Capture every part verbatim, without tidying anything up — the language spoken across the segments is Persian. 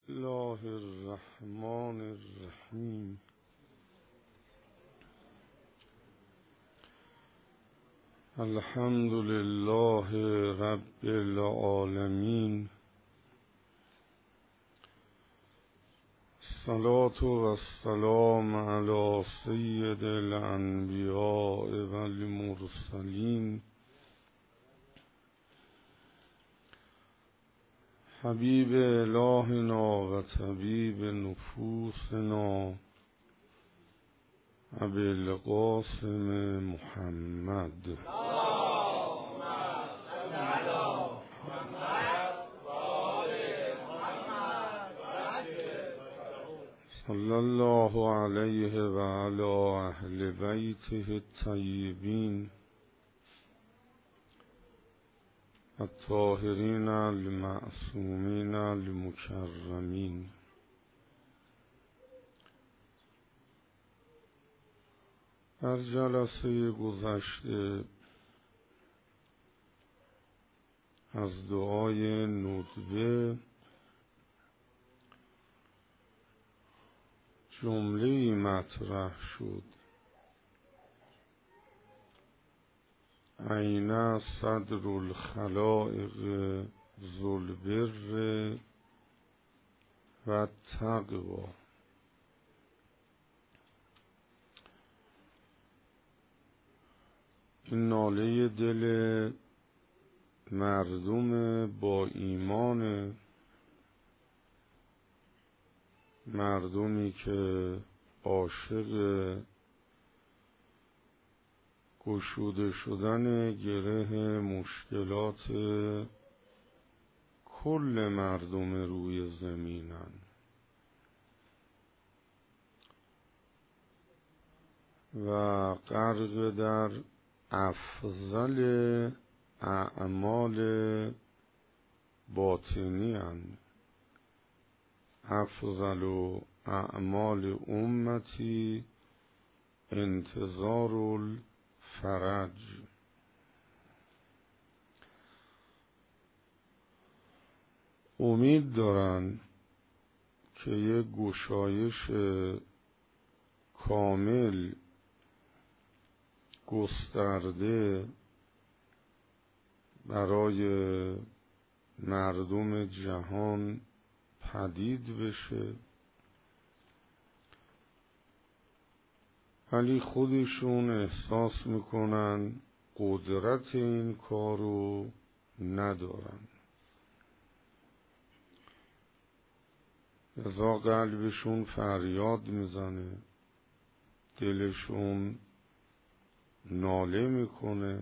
الله الرحمن الرحیم. الحمد لله رب العالمین. الصلاة والسلام علی سید الانبیاء والمرسلین حبیب الهنا و طبیب نفوسنا ابی القاسم محمد صلی الله علیه و علی اهل بیته الطیبین الطاهرین المعصومین المکرمین. در جلسه گذشته از دعای ندبه جمله‌ای مطرح شد: این صدر الخلائق ذو البر و التقوی. این ناله دل مردم با ایمان، مردمی که عاشق گشوده شدن گره مشکلات کل مردم روی زمینن و غرق در افضل اعمال باطنی اند. افضل اعمال امتی انتظار الفرج. امید دارن که یک گشایش کامل گسترده برای مردم جهان پدید بشه، ولی خودشون احساس میکنن قدرت این کارو ندارن، لذا قلبشون فریاد میزنه، دلشون ناله میکنه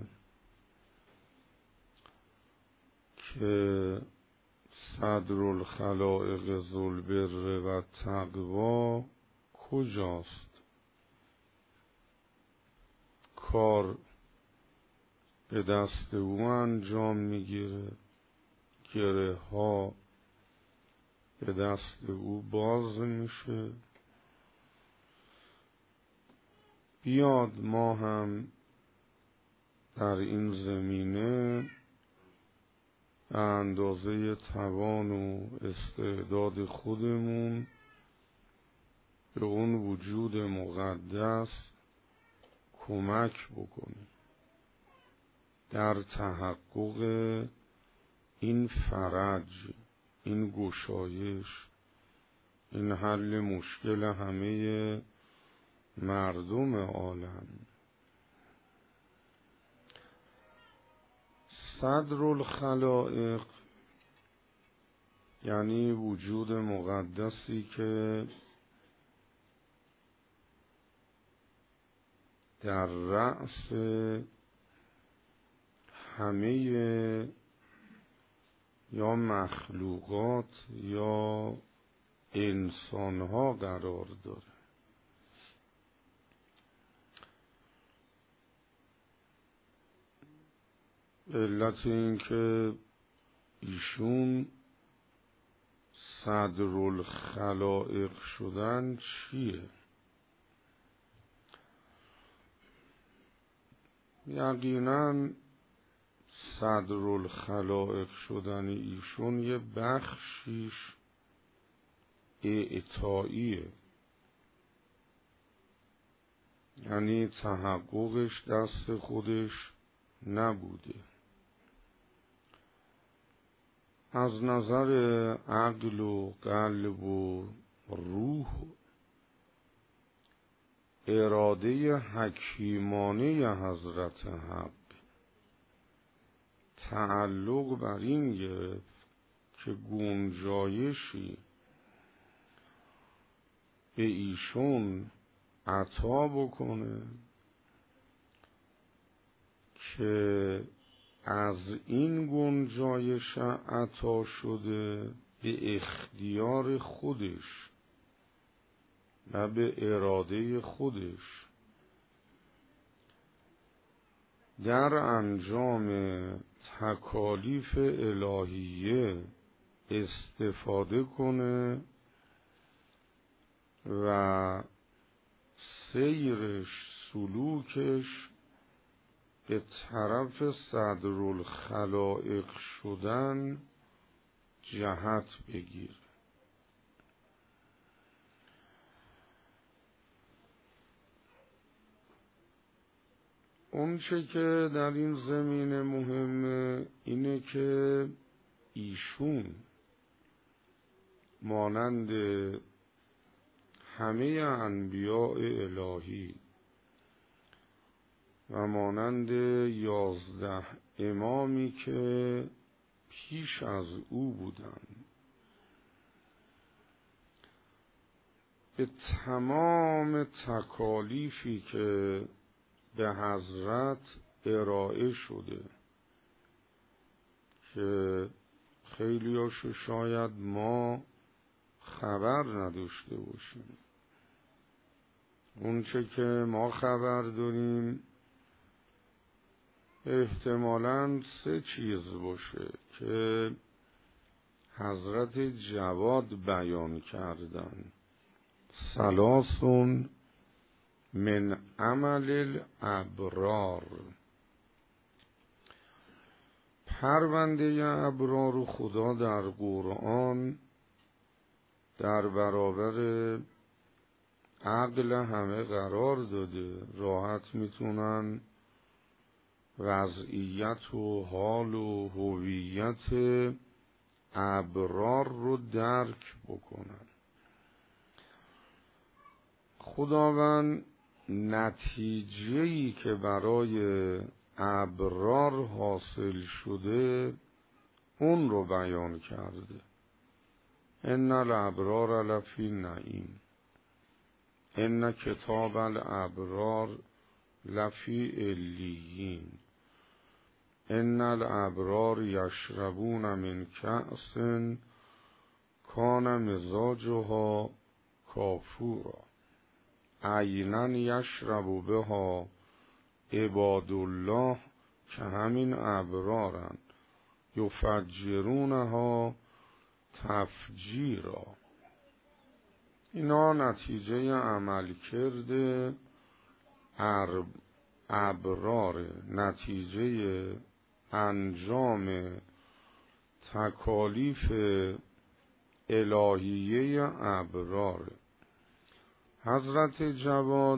که صدر الخلائق ذو البر و التقوی کجاست؟ کار به دست او انجام میگیره، گره ها به دست او باز میشه. بیاد ما هم در این زمینه به اندازه توان و استعداد خودمون به اون وجود مقدس کمک بکنیم در تحقق این فرج، این گشایش، این حل مشکل همه مردم عالم. صدر الخلائق یعنی وجود مقدسی که در رأس همه یا مخلوقات یا انسانها قرار داره. علت این که ایشون صدر الخلائق شدن چیه؟ یقینا صدر الخلائق شدن ایشون یه بخشیش اعطاییه، یعنی تحققش دست خودش نبوده. از نظر عقل و قلب و روح اراده حکیمانه حضرت حق تعلق بر این گرفت که گنجایشی به ایشون عطا بکنه که از این گنجایش عطا شده به اختیار خودش و به اراده خودش در انجام تکالیف الهیه استفاده کنه و سیرش، سلوکش به طرف صدرالخلائق شدن جهت بگیره. اون چه که در این زمینه مهمه اینه که ایشون مانند همه انبیاء الهی و مانند یازده امامی که پیش از او بودند به تمام تکالیفی که به حضرت ارائه شده که خیلیاشو شاید ما خبر نداشته باشیم، اون چه که ما خبر داریم احتمالاً سه چیز باشه که حضرت جواد بیان کردن: ثلاثون من عمل الابرار. پرونده ابرار خدا در قرآن در برابر عقل همه قرار داده، راحت میتونن وضعیت و حال و هویت ابرار رو درک بکنن. خداوند نتیجه‌ای که برای ابرار حاصل شده اون رو بیان کرده: ان الابرار لفی نعیم، ان کتاب الابرار لفی علیین، ان الابرار یشربون من کأس کان مزاجها کافورا عینا یشرب بها عباد الله که همین ابرارن یفجرونها تفجیرا. اینا نتیجه عمل کرده ابرار، نتیجه انجام تکالیف الهیه ابرار. حضرت جواد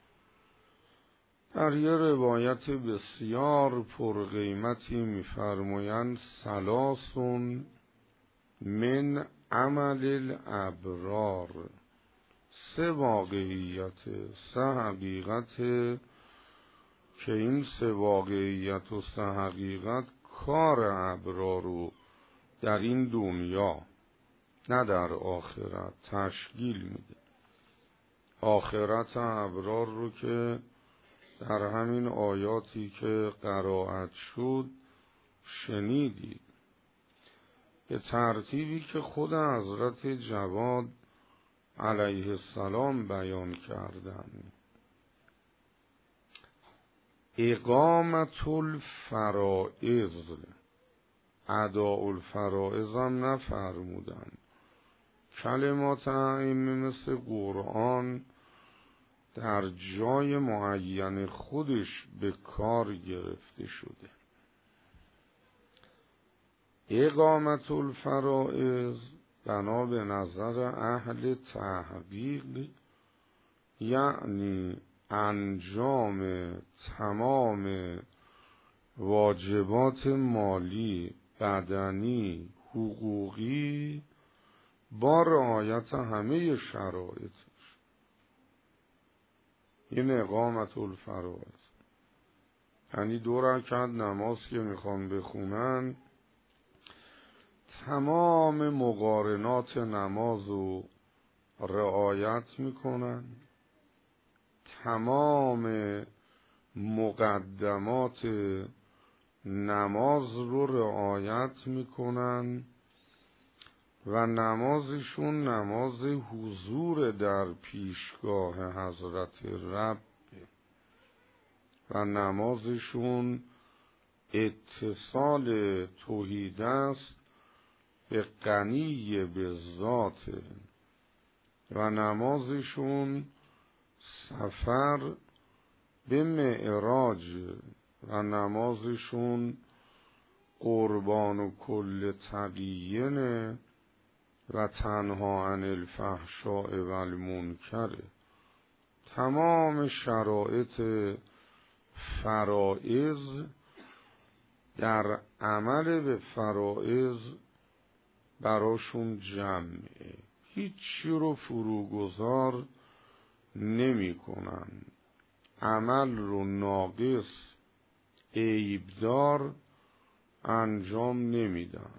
در یه روایت بسیار پرقیمتی می‌فرمایند: ثلاثون من عمل الابرار. سه واقعیت، سه حقیقت که این سه واقعیت و سه حقیقت کار ابرار رو در این دنیا نه در آخرت تشکیل میده. آخرت ابرار رو که در همین آیاتی که قرائت شد شنیدید، به ترتیبی که خود حضرت جواد علیه السلام بیان کردند. اقامت الفرائض، اداء الفرائض هم نفرمودن. کلمات ائمه مثل قرآن در جای معین خودش به کار گرفته شده. اقامت الفرائض بنا به نظر اهل تحقیق یعنی انجام تمام واجبات مالی، بدنی، حقوقی با رعایت همه شرایطش. این اقامت الفرائض یعنی دو رکعت نماز که میخوان بخونن تمام مقارنات نماز رو رعایت میکنن، تمام مقدمات نماز رو رعایت میکنن و نمازشون نماز حضور در پیشگاه حضرت رب و نمازشون اتصال توحید است به غنی به ذات و نمازشون سفر به معراج و نمازشون قربان و کل تقیینه و تنها عن الفحشاء و المنکر. تمام شرایط فرائض در عمل به فرائض براشون جمعه، هیچی رو فروگذار نمی کنن، عمل رو ناقص عیبدار انجام نمیدن.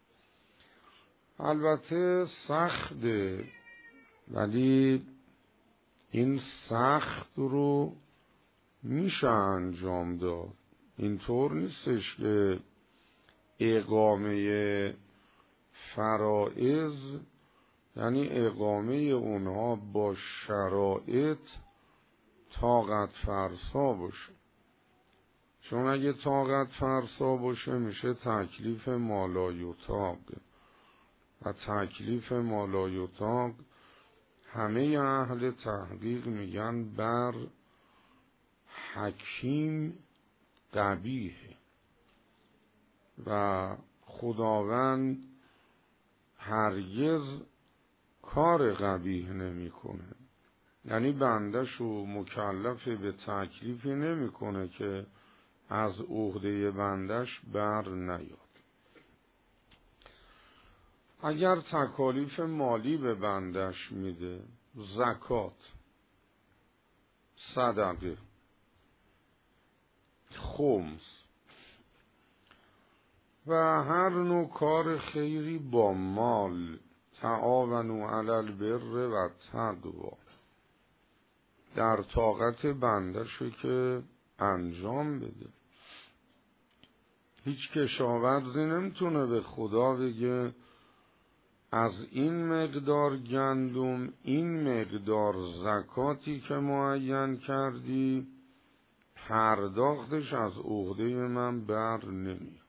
البته سخته، ولی این سخت رو میشه انجام داد. اینطور نیستش که اقامه فرائض یعنی اقامه اونها با شرایط طاقت فرسا باشه، چون اگه طاقت فرسا باشه میشه تکلیف مالایطاق و تکلیف مالایطاق همه اهل تحقیق میگن بر حکیم قبیح و خداوند هرگز کار قبیح نمیکنه، یعنی بنده‌شو مکلف به تکلیفی نمیکنه که از عهده بندش بر نیاد. اگر تکالیف مالی به بندش میده، زکات، صدقه، خمس و هر نوع کار خیری با مال، تعاونوا علی البر و تقوا، در طاقت بندشو که انجام بده. هیچ کشاورزی نمیتونه به خدا بگه از این مقدار گندم، این مقدار زکاتی که معین کردی پرداختش از عهده من بر نمی.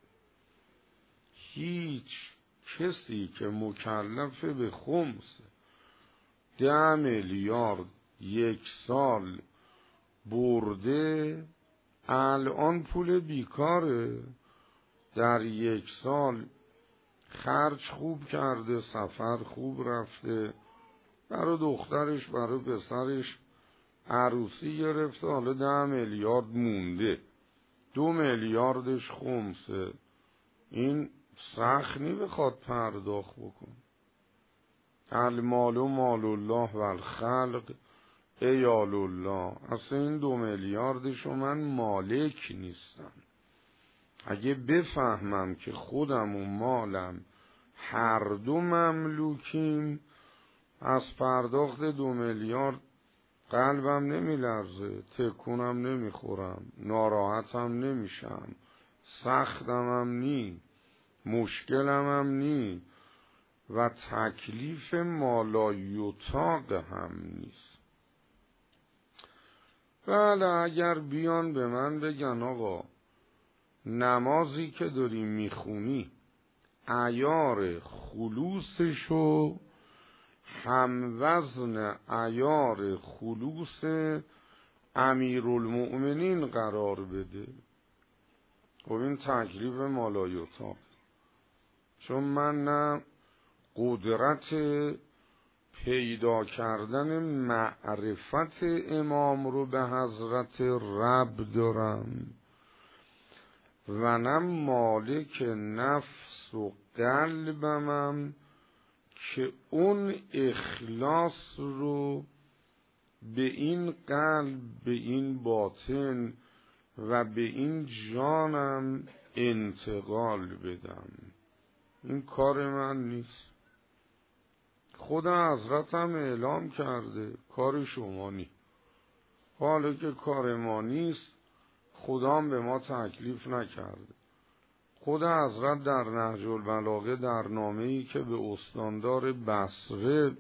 هیچ کسی که مکلف به خمس ده میلیارد یک سال برده الان پول بیکاره، در یک سال خرج خوب کرده، سفر خوب رفته، برای دخترش برای پسرش عروسی گرفته، حالا ده میلیارد مونده، دو میلیاردش خمسه، این سخنی بخواد پرداخت بکن. المال و مال الله و الخلق ایال الله. اصلا این دو میلیاردشو من مالک نیستم. اگه بفهمم که خودم و مالم هر دو مملوکیم، از پرداخت دو میلیارد قلبم نمی لرزه، تکونم نمی خورم، ناراحتم نمیشم، سختمم نی، مشکلمم نی و تکلیف مالایطاق هم نیست. بله، اگر بیان به من بگن آقا نمازی که داری میخونی عیار خلوصشو هم وزن عیار خلوص امیرالمؤمنین قرار بده، خب این تکلیف مالایطاق. چون من نه قدرت پیدا کردن معرفت امام رو به حضرت رب دارم و نه مالک نفس و قلبمم که اون اخلاص رو به این قلب، به این باطن و به این جانم انتقال بدم. این کار من نیست. خود حضرت هم اعلام کرده کار شما نیست. حالا که کار ما نیست، خدا هم به ما تکلیف نکرده. خود حضرت در نهج البلاغه در نامه‌ای که به استاندار بصره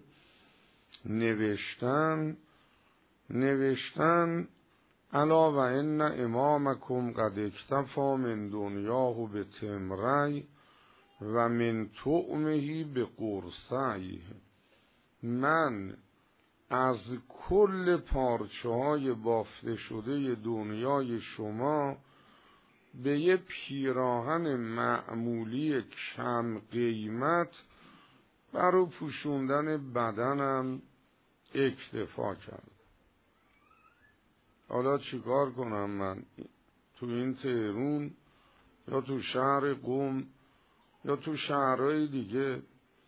نوشتن نوشتن الا و ان امامکم قد اکتفی من دنیاه به تمری و من طعمه به قرصی. من از کل پارچه های بافته شده دنیای شما به یه پیراهن معمولی کم قیمت برای پوشوندن بدنم اکتفا کرد. حالا چیکار کنم من تو این تهرون یا تو شهر قم یا تو شهرهای دیگه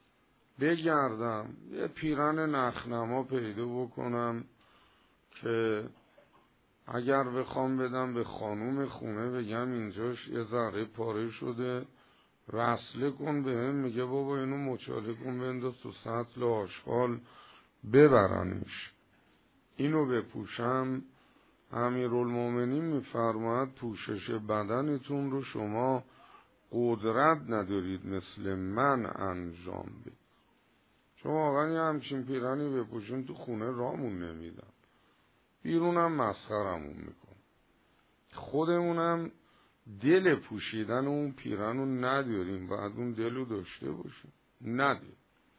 بگردم یه پیرن نخنما پیدا بکنم که اگر بخوام بدم به خانوم خونه بگم اینجاش یه ذره پاره شده وصله کن به هم، میگه بابا اینو مچاله کن بنداز تو سطل آشغال ببرنش، اینو بپوشم. امیرالمومنین میفرماید پوشش بدنتون رو شما قدرت ندارید مثل من انجام بدید. شما واقعا یه همچین پیرانی بپوشین تو خونه رامون نمیدن، بیرونم مسخرمون میکن. خودمونم دل پوشیدن اون پیرن رو نداریم، باید اون دل رو داشته باشیم، نداریم.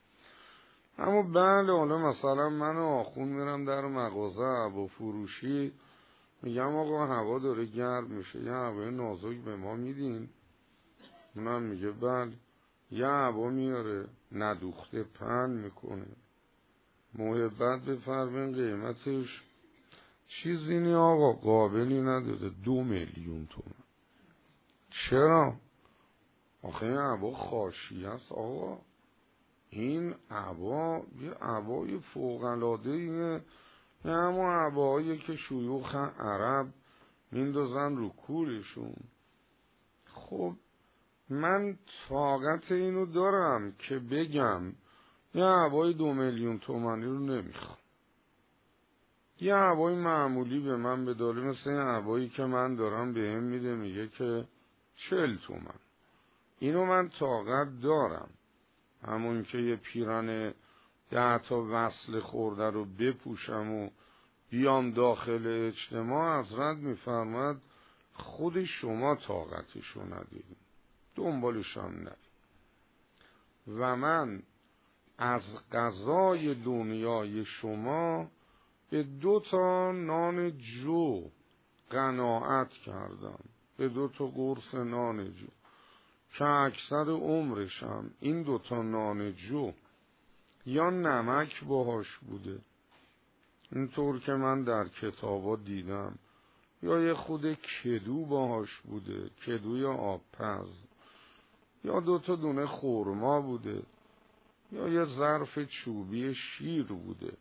اما بله حالا مثلا من آخون میرم در مغازه هوا فروشی، میگم آقا هوا داره گرم میشه، یه هوای نازک به ما میدین؟ اونم میگه بله. یه هوا میاره ندوخته پهن میکنه، محبت بفرمین قیمتش چیزی نی آقا، قابلی نداره، دو میلیون تومن. چرا؟ آخه این هوا خاشی است آقا، این هوا یه هوای فوق‌العاده ایه، نه همون هوایی که شیوخ عرب میندازن رو کورشون. خب من طاقت اینو دارم که بگم یه هوای دو میلیون تومانی رو نمیخوام، یه هوای معمولی به من بداله، مثل این هوایی که من دارم به هم میده میگه که چل تومن. اینو من طاقت دارم، همون که یه پیرن ده تا وصل خورده رو بپوشم و بیام داخل اجتماع. حضرت میفرماد خود شما طاقتشو ندارید، دنبالش هم نرید. و من از غذای دنیای شما به دو تا نان جو قناعت کردم، به دو تا قرص نان جو که اکثر عمرشم این دو تا نان جو یا نمک باهاش بوده اینطور که من در کتابا دیدم، یا یه خود کدو باهاش بوده، کدوی آبپز، یا دو تا دونه خرما بوده، یا یه ظرف چوبی شیر بوده.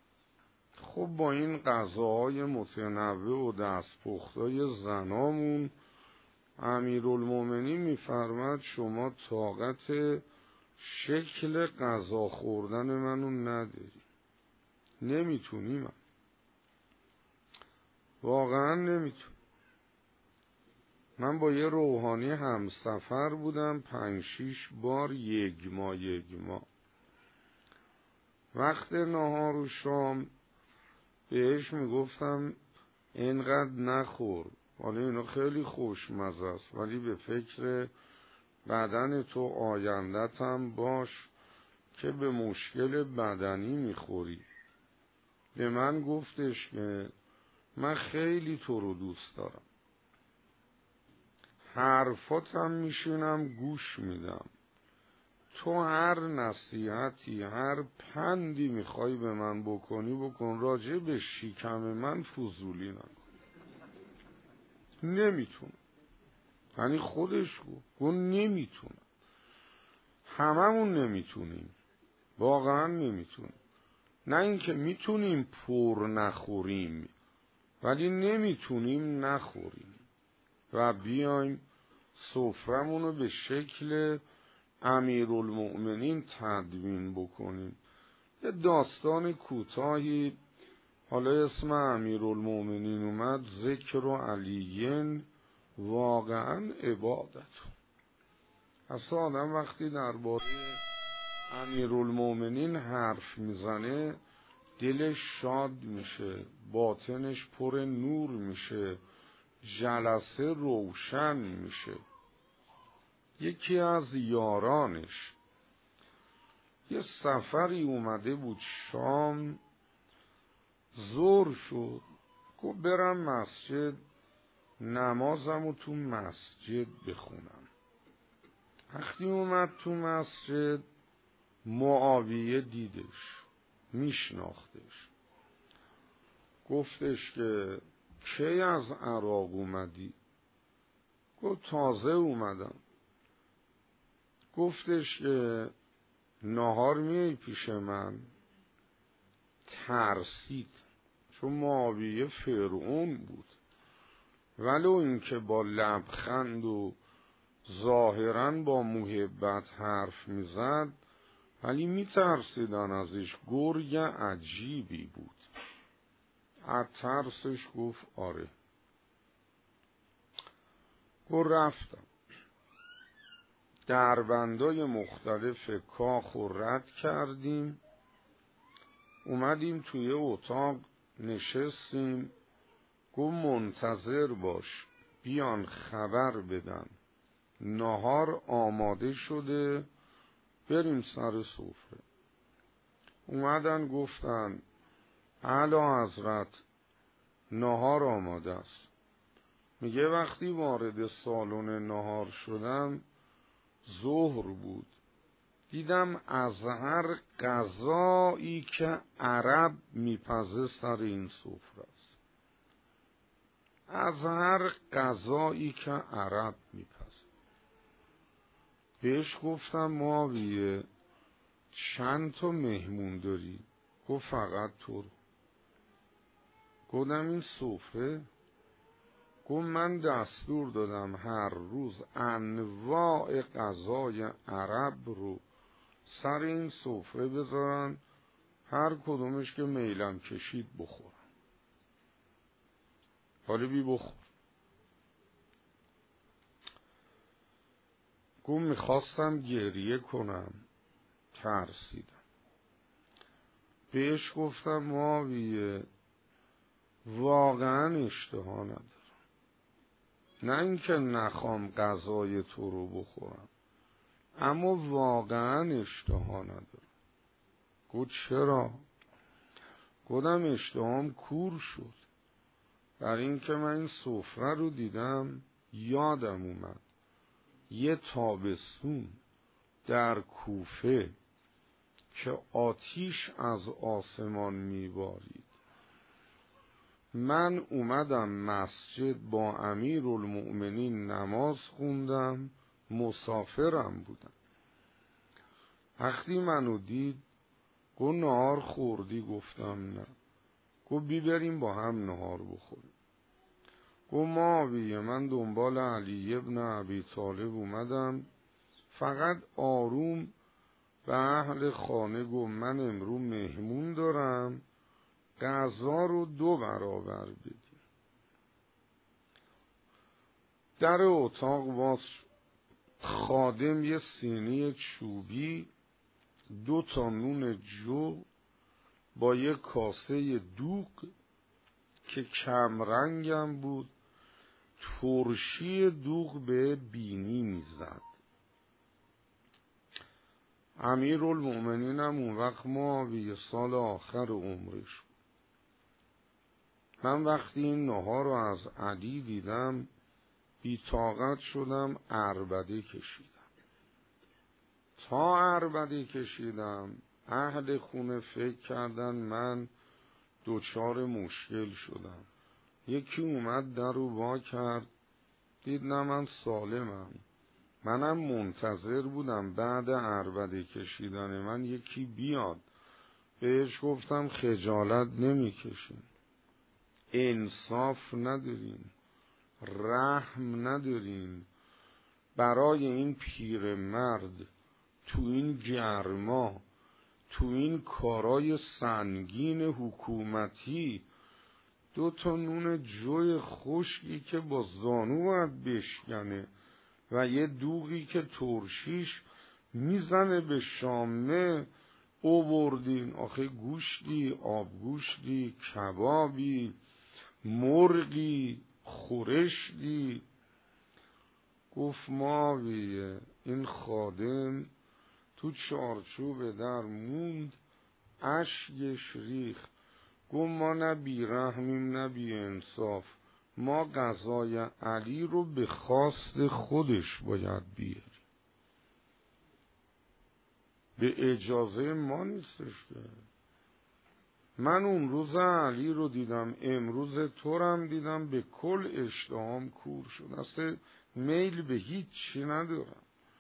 خب با این غذاهای متنوع و دستپختای زنامون امیرالمومنین میفرماد شما طاقت شکل غذا خوردن منو نداری، نمیتونی، من واقعا نمیتونی. من با یه روحانی همسفر بودم پنج شیش بار یک ماه یک ماه. وقت نهار و شام بهش میگفتم اینقدر نخور، حالا اینا خیلی خوشمزه است ولی به فکر بدن تو آیندت هم باش که به مشکل بدنی میخوری. به من گفتش که من خیلی تو رو دوست دارم، حرفاتم میشینم گوش میدم، تو هر نصیحتی هر پندی میخوای به من بکنی بکن، راجع به شکم من فضولی نکن. نمیتونم. یعنی خودش گفت گفت نمیتونم. هممون نمیتونیم، واقعا نمیتونیم. نه اینکه میتونیم پر نخوریم، ولی نمیتونیم نخوریم و بیایم سفرمونو به شکل امیرالمؤمنین تدوین بکنیم. یه داستان کوتاهی، حالا اسم امیرالمؤمنین اومد، ذکر و علیین واقعا عبادت. اصلا آدم وقتی درباره امیرالمؤمنین حرف میزنه دلش شاد میشه، باطنش پر نور میشه، جلسه روشن میشه. یکی از یارانش یه سفری اومده بود شام، ظهر شد، گفت برم مسجد نمازمو تو مسجد بخونم. وقتی اومد تو مسجد معاویه دیدش، میشناختش، گفتش که کی از عراق اومدی؟ گفت تازه اومدم. گفتش که نهار میای پیش من؟ ترسید، چون معاویه فرعون بود، ولو اینکه با لبخند و ظاهراً با محبت حرف میزد ولی میترسیدن ازش. گرگ عجیبی بود. از ترسش گفت آره. گفت رفتم دربندای مختلف کاخ و رد کردیم، اومدیم توی اتاق نشستیم. گفت منتظر باش بیان خبر بدن نهار آماده شده بریم سر سفره. اومدن گفتن اعلی حضرت نهار آماده است. میگه وقتی وارد سالن نهار شدم ظهر بود، دیدم از هر غذایی که عرب میپزه سر این سفره است. از هر غذایی که عرب میپزه. بهش گفتم معاویه چند تا مهمون داری؟ گفت فقط تو رو. گفتم این سفره؟ گفت من دستور دادم هر روز انواع غذای عرب رو سر این سفره بذارن، هر کدومش که میلم کشید بخورن. حالا بی بخور. گفت میخواستم گریه کنم، ترسیدم. بهش گفتم معاویه واقعا اشتها ندارم، نه اینکه نخوام غذای تو رو بخورم، اما واقعا اشتها ندارم. گفت چرا؟ گفتم اشتهام کور شد، برای اینکه من این سفره رو دیدم یادم اومد یه تابستون در کوفه که آتیش از آسمان میبارید، من اومدم مسجد با امیرالمؤمنین نماز خوندم، مسافرم بودم. وقتی منو دید گفت نهار خوردی؟ گفتم نه. گفت بی بریم با هم نهار بخوریم. گفت معاویه من دنبال علی ابن ابی طالب اومدم، فقط آروم به اهل خانه گفت من امروز مهمون دارم، غذا رو دو برابر بدیم. در اتاق باز خادم یه سینی چوبی، دو تا نون جو با یه کاسه دوغ که کمرنگم بود، ترشی دوغ به بینی میزد. امیرالمؤمنین هم اون وقت معاویه سال آخر عمرش بود. من وقتی این نهار رو از علی دیدم بی طاقت شدم، عربده کشیدم. تا عربده کشیدم اهل خونه فکر کردن من دوچار مشکل شدم. یکی اومد در رو وا کرد، دید نه من سالمم. منم منتظر بودم بعد عربده کشیدن من یکی بیاد. بهش گفتم خجالت نمی کشین، انصاف ندارین، رحم ندارین، برای این پیرمرد تو این گرما، تو این کارای سنگین حکومتی، دو تا نون جوی خشکی که با زانو باید بشکنه و یه دوغی که ترشیش میزنه به شامه اووردین. آخه گوشتی، آبگوشتی، کبابی، مرغی، خورشتی. گفت ماویه این خادم تو چارچوب در موند، اشکش ریخت. گفت ما نه بیرحمیم نه بی انصاف، ما قضای علی رو به خواست خودش باید بیاریم، به اجازه ما نیستش که. من اون روز علی رو دیدم، امروز تورم دیدم، به کل اشتهام کور شد، اصلا میل به هیچ چی ندارم.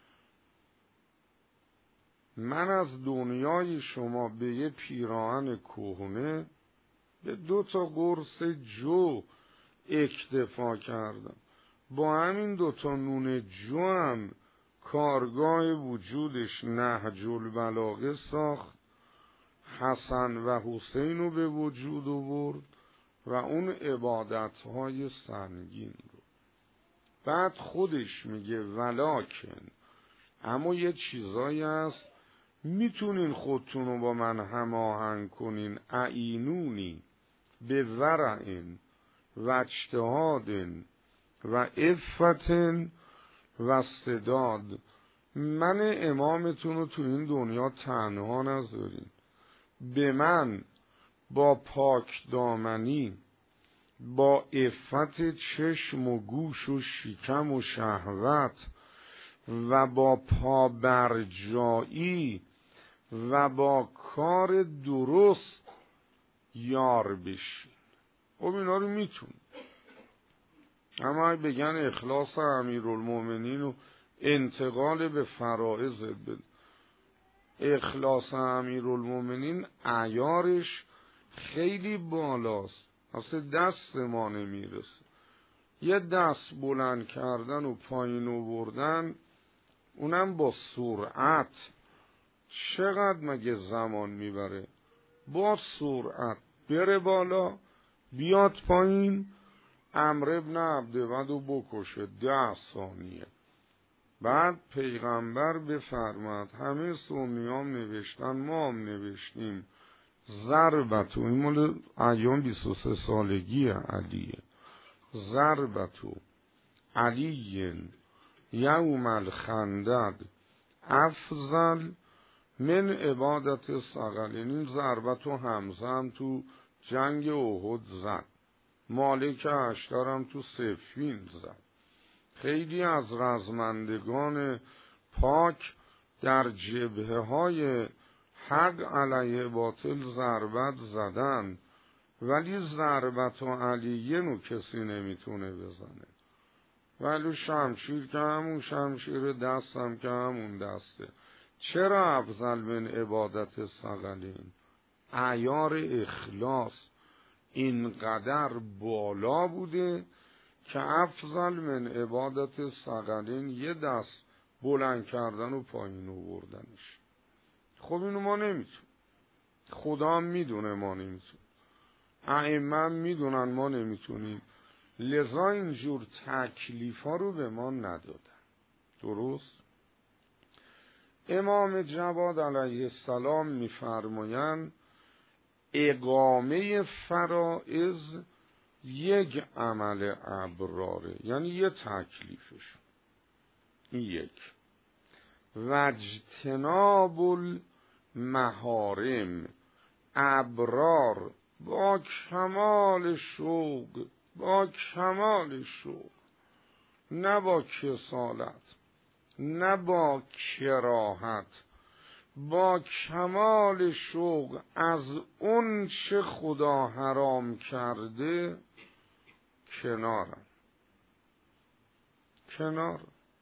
من از دنیای شما به یه پیراهن کهنه، به دو تا قرص جو اکتفا کردم. با همین دو تا نون جو هم کارگاه وجودش نهج البلاغه ساخت، حسن و حسین رو به وجود آورد و اون عبادتهای سنگین رو. بعد خودش میگه ولکن، اما یه چیزایی هست میتونین خودتون رو با من هماهنگ کنین، اعینونی به ورعن و اجتهادن و عفتن و استعداد. من امامتون رو تو این دنیا تنها نذارین، به من با پاک دامنی، با عفت چشم و گوش و شکم و شهوت و با پابرجایی و با کار درست یار بشین. خب اینا رو میتون. اما بگن اخلاص امیرالمومنین و انتقال به فرائض بده. اخلاص امیرالمومنین عیارش خیلی بالاست، اصلا دست ما نمیرسه. یه دست بلند کردن و پایین آوردن، اونم با سرعت، چقدر مگه زمان میبره؟ با سرعت بره بالا بیاد پایین. عمرو ابن عبدود رو بکشه ده ثانیه. بعد پیغمبر بفرماد، همه سنیام نوشتن ما هم نوشتیم، ضربتو، این مال ایام بیست و سه سالگی علیه، ضربتو علیین یوم الخندق افضل من عبادت ثقلین. این ضربتو حمزه هم تو جنگ احد زد، مالک اشترم تو صفین زد. خیلی از رزمندگان پاک در جبهه های حق علیه باطل ضربت زدن، ولی ضربت و علیه نو کسی نمیتونه بزنه. ولی شمشیر که همون شمشیر، دستم که همون دسته. چرا افضل من عبادت ثقلین؟ عیار اخلاص اینقدر بالا بوده که افضل من عبادت ثقلین یه دست بلند کردن و پایین آوردنش. خب اینو ما نمیتون، خدا میدونه ما نمیتون، ائمه میدونن ما نمیتونیم، لذا اینجور تکلیف ها رو به ما ندادن. درست؟ امام جواد علیه السلام میفرمایند اقامه فرائض یک عمل ابراره، یعنی یه تکلیفش این یک. و اجتناب المحارم، ابرار با کمال شوق، با کمال شوق، نه با کسالت، نه با کراهت، با کمال شوق از اون چه خدا حرام کرده کنارن. کنار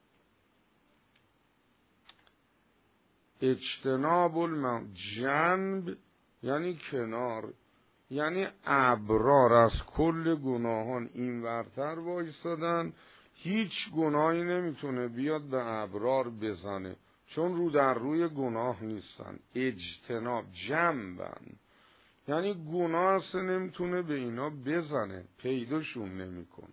اجتناب الم جنب یعنی کنار، یعنی ابرار از کل گناهان این ورتر وایسادن، هیچ گناهی نمیتونه بیاد به ابرار بزنه چون رو در روی گناه نیستن. اجتناب جنبن یعنی گناه اصلا نمیتونه به اینا بزنه، پیداشون نمیکنه،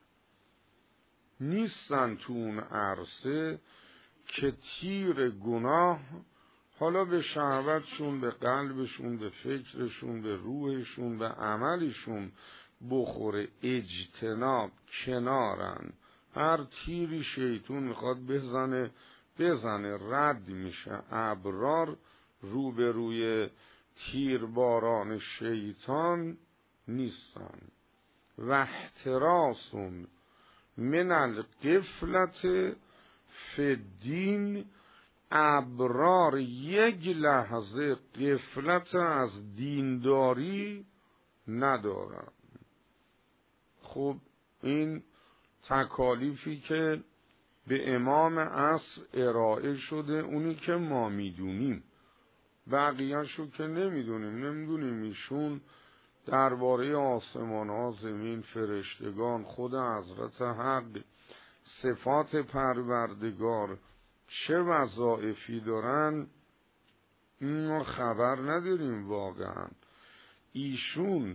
نیستن تو اون عرصه که تیر گناه حالا به شهوتشون، به قلبشون، به فکرشون، به روحشون، به عملشون بخوره. اجتناب کنارن، هر تیری شیطون میخواد بزنه بزنه رد میشه. ابرار رو به روی تیر باران شیطان نیستن. و احتراسون من الغفلت فی الدین، ابرار یک لحظه غفلت از دینداری ندارن. خب این تکالیفی که به امام عصر ارائه شده اونی که ما میدونیم، بقیه‌شو که نمیدونیم. نمیدونیم ایشون درباره آسمان ها، زمین، فرشتگان، خود حضرت حق، صفات پروردگار چه وظایفی دارن، این ما خبر نداریم واقعا. ایشون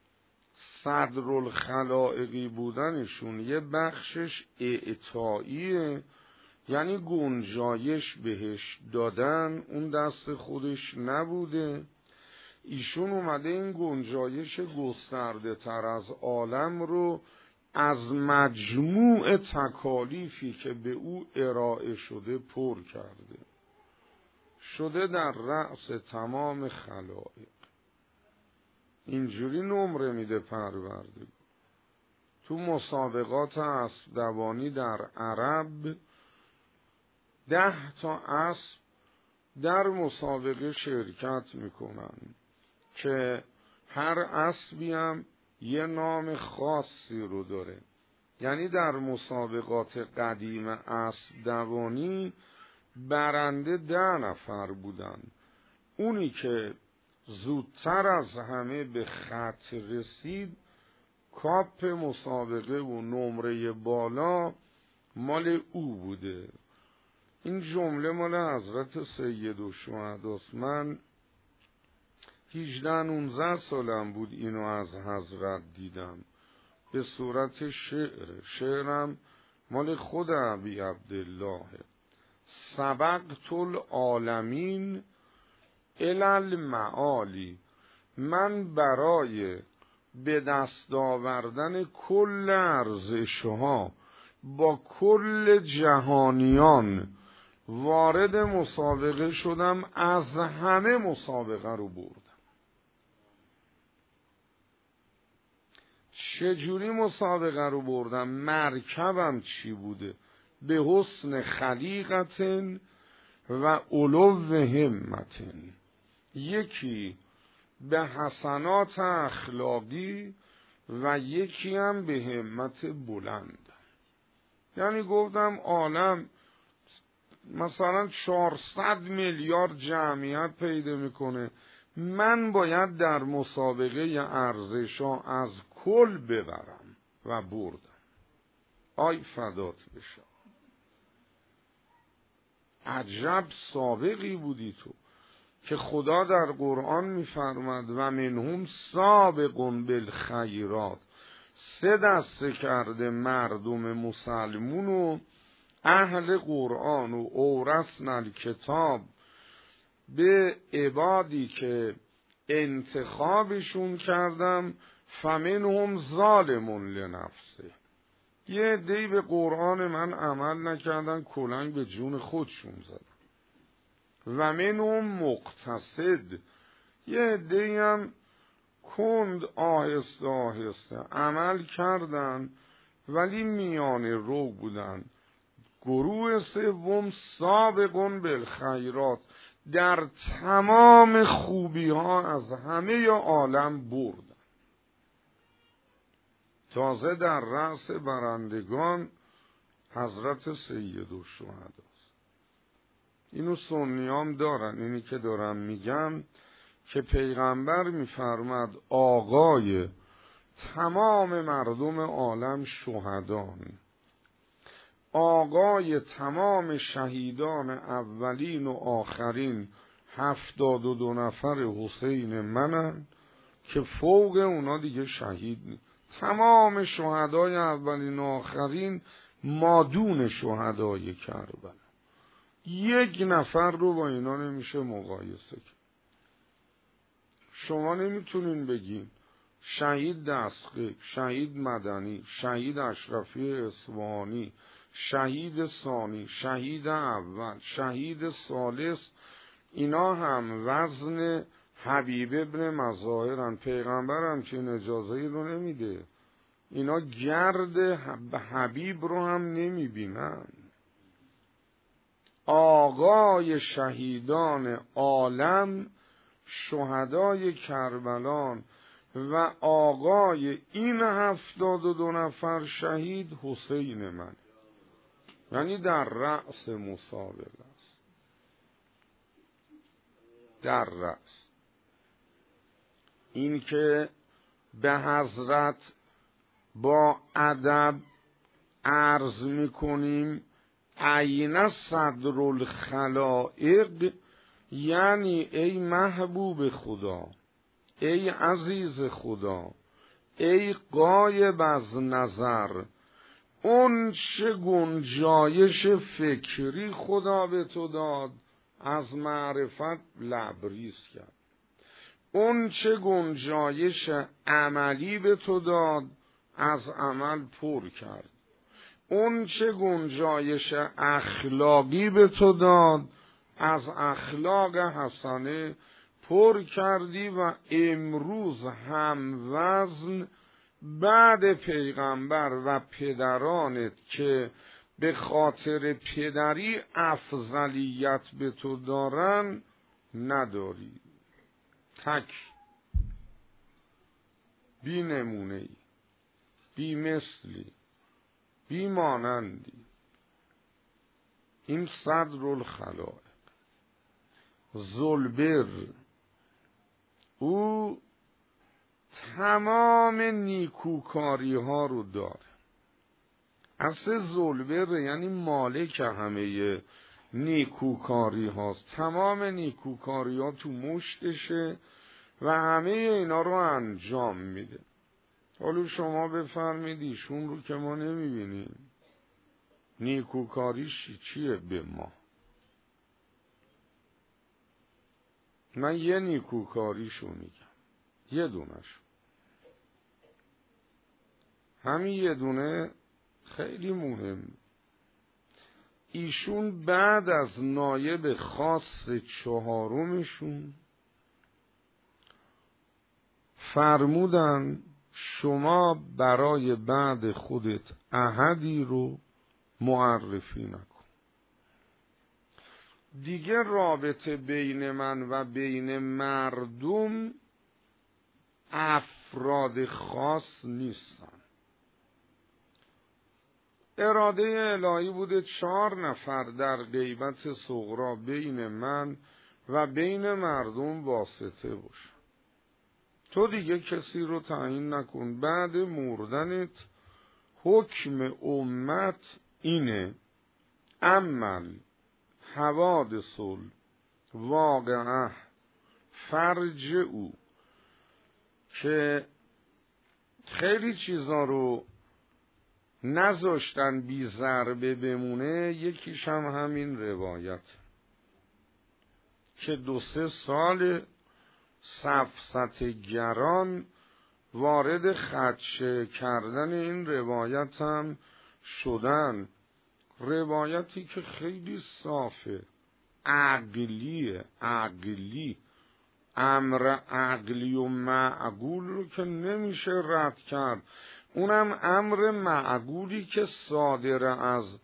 صدرالخلائقی بودنشون یه بخشش اعطاییه، یعنی گنجایش بهش دادن، اون دست خودش نبوده. ایشون اومده این گنجایش گسترده تر از عالم رو از مجموع تکالیفی که به او ارائه شده پر کرده، شده در رأس تمام خلائق. اینجوری نمره میده پروردگار. تو مسابقات اسب دوانی در عرب ده تا اسب در مسابقه شرکت میکنن که هر اسبی هم یه نام خاصی رو داره. یعنی در مسابقات قدیم اسب دوانی برنده ده نفر بودن. اونی که زودتر از همه به خط رسید کاپ مسابقه و نمره بالا مال او بوده. این جمله مال حضرت سیدالشهداست. من هجده نوزده سالم بود اینو از حضرت دیدم به صورت شعر. شعرم مال خود ابی عبدالله. سبقت العالمین الی المعالی، من برای به دست آوردن کل ارزشها با کل جهانیان وارد مسابقه شدم، از همه مسابقه رو بردم. چجوری مسابقه رو بردم؟ مرکبم چی بوده؟ به حسن خلیقت و علو همت، یکی به حسنات اخلاقی و یکی هم به همت بلند. یعنی گفتم عالم مثلا چهارصد میلیارد جمعیت پیدا میکنه، من باید در مسابقه ارزشا از کل ببرم و بردم. آی فدات بشم، عجب سابقی بودی تو که خدا در قرآن میفرماد و منهم سابقون بالخیرات. سه دسته کرده مردم مسلمون و اهل قرآن و اورثنا الکتاب به عبادی که انتخابشون کردم. فمنهم ظالم لنفسه، یه عده‌ای به قرآن من عمل نکردن، کلنگ به جون خودشون زدن. و منهم مقتصد، یه عده‌ای هم کند آهسته آهسته عمل کردن ولی میانه رو بودن، گروه سوم سابقون بالخیرات، در تمام خوبی ها از همه عالم بردن. تازه در رأس برندگان حضرت سید الشهداست. اینو سنیام دارن، اینی که دارم میگم که پیغمبر میفرماد آقای تمام مردم عالم شهدان، آقای تمام شهیدان اولین و آخرین هفتاد و دو نفر حسین منن که فوق اونا دیگه شهید نیست. تمام شهدای اولین و آخرین مادون شهدای کربلا، یک نفر رو با اینا نمیشه مقایسه کرد. شما نمیتونین بگین شهید دستقیق، شهید مدنی، شهید اشرفی اصفهانی، شهید ثانی، شهید اول، شهید ثالث، اینا هم وزن حبیب ابن مظاهرن. پیغمبر همچین اجازه ای رو نمیده. اینا گرد حبیب رو هم نمیبینن. آقای شهیدان عالم شهدای کربلان و آقای این هفتاد و دو نفر شهید حسین من، یعنی در رأس مسابقه است، در رأس. این که به حضرت با ادب عرض میکنیم عین صدر الخلائق، یعنی ای محبوب خدا، ای عزیز خدا، ای غایب از نظر، اون چه گنجایش فکری خدا به تو داد از معرفت لبریز کرد، اون چه گنجایش عملی به تو داد از عمل پر کرد، اون چه گنجایش اخلاقی به تو داد از اخلاق حسنه پر کردی. و امروز هم وزن بعد پیغمبر و پدرانت که به خاطر پدری افضلیت به تو دارن نداری. تک، بی نمونه‌ای، بی مثلی، بی مانندی. این صدر الخلائق ذوالبر، او تمام نیکوکاری ها رو داره. اصل ذوالبر یعنی مالک همه نیکوکاری هاست. تمام نیکوکاری ها تو مشتشه و همه اینا رو انجام میده. حالا شما بفرمید ایشون رو که ما نمیبینیم، نیکوکاریش چیه به ما؟ من یه نیکوکاریشو میگم، یه دونش، همین یه دونه خیلی مهم. ایشون بعد از نایب خاص چهارمشون فرمودن شما برای بعد خودت احدی رو معرفی نکن. دیگه رابطه بین من و بین مردم افراد خاص نیستن. اراده الهی بوده چهار نفر در غیبت صغرا بین من و بین مردم واسطه باشه. تو دیگه کسی رو تعیین نکن. بعد مردنت حکم امت اینه عمل حوادث واقعه فرج او، که خیلی چیزا رو نذاشتن بی ضربه بمونه. یکیش هم همین روایت که دو سه سال سفسطه گران وارد خدشه کردن این روایت هم شدن. روایتی که خیلی صافه، عقلیه، عقلی، امر عقلی و معقول رو که نمیشه رد کرد. اونم امر معقولی که صادر از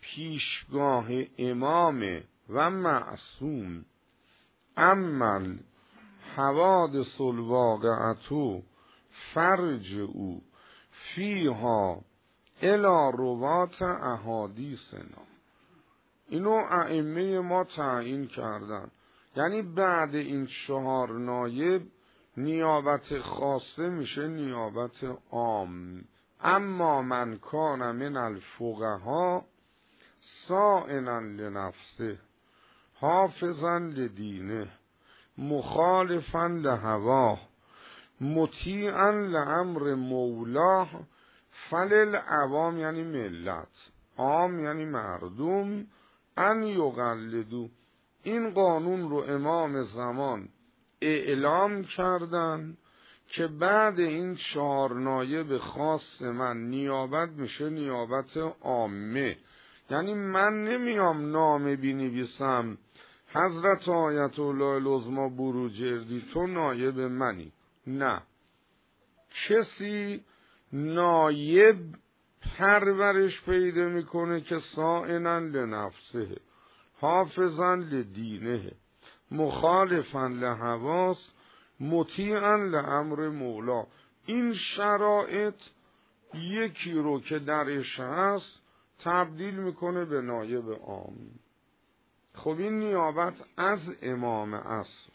پیشگاه امام و معصوم، عمل حوادث الواقعتو فرج او فیها الی روات احادیثنا. اینو ائمه ما تعیین کردن، یعنی بعد این چهار نایب نیابت خاصه میشه نیابت عام. اما من کان من الفقها صائنا لنفسه حافظا لدینه مخالفا لهواه مطیعا لامر مولاه فللعوام یعنی ملت، عام یعنی مردم، ان یقلدو. این قانون رو امام زمان اعلام کردن که بعد این چهار نایب خاص من نیابت میشه نیابت عامه. یعنی من نمیام نامه بنویسم حضرت آیت الله العظما بروجردی تو نایب منی، نه، کسی نایب پرورش پیدا میکنه که صائنا لنفسه حافظا لدینه مخالفا لهواس مطیعا لامر مولا. این شرایط یکی رو که درش هست تبدیل میکنه به نایب عام. خب این نیابت از امام عصر.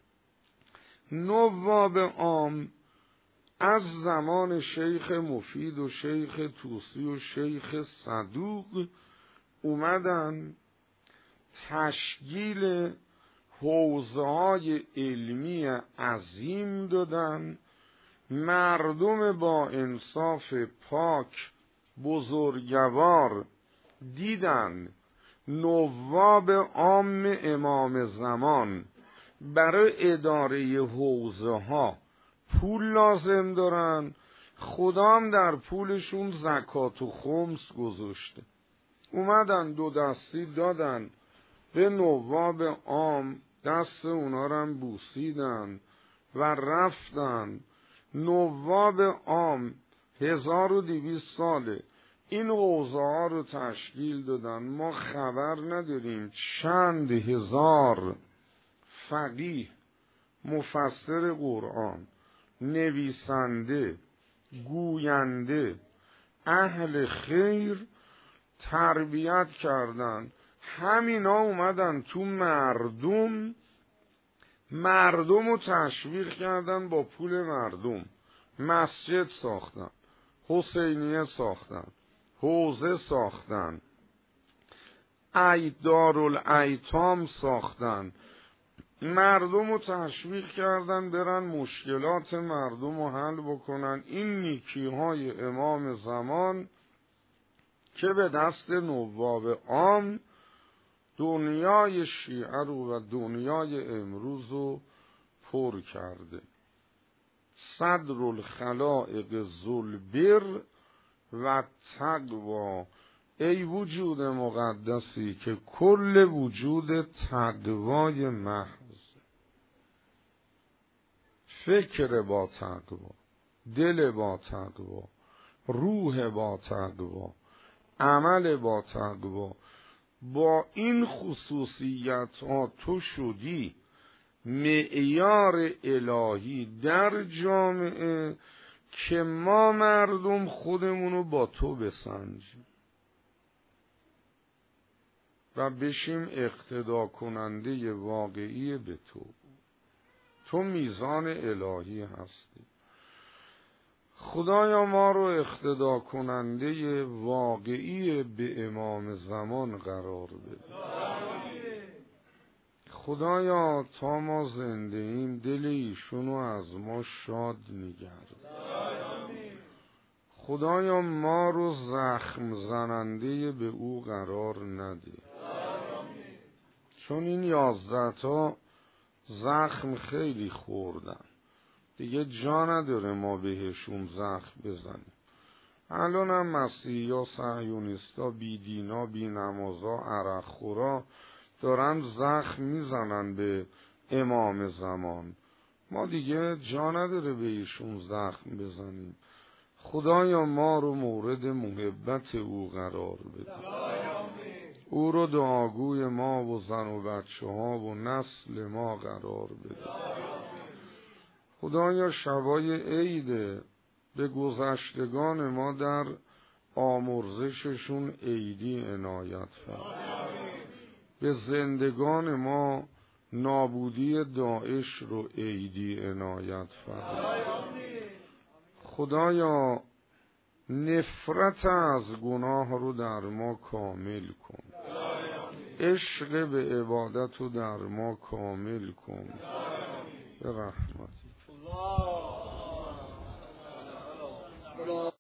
نواب عام از زمان شیخ مفید و شیخ طوسی و شیخ صدوق اومدن تشکیل حوزه‌های علمی عظیم دادن، مردم با انصاف پاک بزرگوار دیدن نواب عام امام زمان برای اداره حوزه ها پول لازم دارن، خدا هم در پولشون زکات و خمس گذاشته. اومدن دو دستی دادن به نواب عام، دست اونا رو هم بوسیدن و رفتن. نواب عام هزار و دویست ساله این حوزه ها رو تشکیل دادن. ما خبر نداریم چند هزار فقیه، مفسر قرآن، نویسنده، گوینده، اهل خیر تربیت کردن. همینا اومدن تو مردم مردم رو تشویق کردن، با پول مردم مسجد ساختن، حسینیه ساختن، حوزه ساختن، دارالایتام ساختن. مردم رو تشویق کردن برن مشکلات مردم رو حل بکنن. این نیکی های امام زمان که به دست نواب عام دنیای شیعه رو و دنیای امروز رو پر کرده. صدر الخلائق ذوالبر و تقوا. ای وجود مقدسی که کل وجود تقوای محض، فکر با تقوا، دل با تقوا، روح با تقوا، عمل با تقوا، با این خصوصیت ها تو شدی معیار الهی در جامعه که ما مردم خودمونو با تو بسنجیم و بشیم اقتدا کننده واقعی به تو. تو میزان الهی هستی. خدایا ما رو اقتدا کننده واقعی به امام زمان قرار بده. خدایا تا ما زنده ایم دل ایشونو از ما شاد نگهدار. خدایا ما رو زخم زننده به او قرار نده، چون این یازده تا زخم خیلی خوردن، دیگه جا نداره ما بهشون زخم بزنیم. الان هم مسیحی ها، صهیونیستا، بیدینا، بینمازا، عرق خورا دارن زخم میزنن به امام زمان. ما دیگه جا نداره بهشون زخم بزنیم. خدایا ما رو مورد محبت او قرار بده. او رو دعاگوی ما و زن و بچه ها و نسل ما قرار بده. خدایا شبای عید به گذشتگان ما در آمرزششون عیدی عنایت فرما. به زندگان ما نابودی داعش رو عیدی عنایت فرما. خدایا نفرت از گناه رو در ما کامل کن. عشق به عبادت رو در ما کامل کن به رحمتی.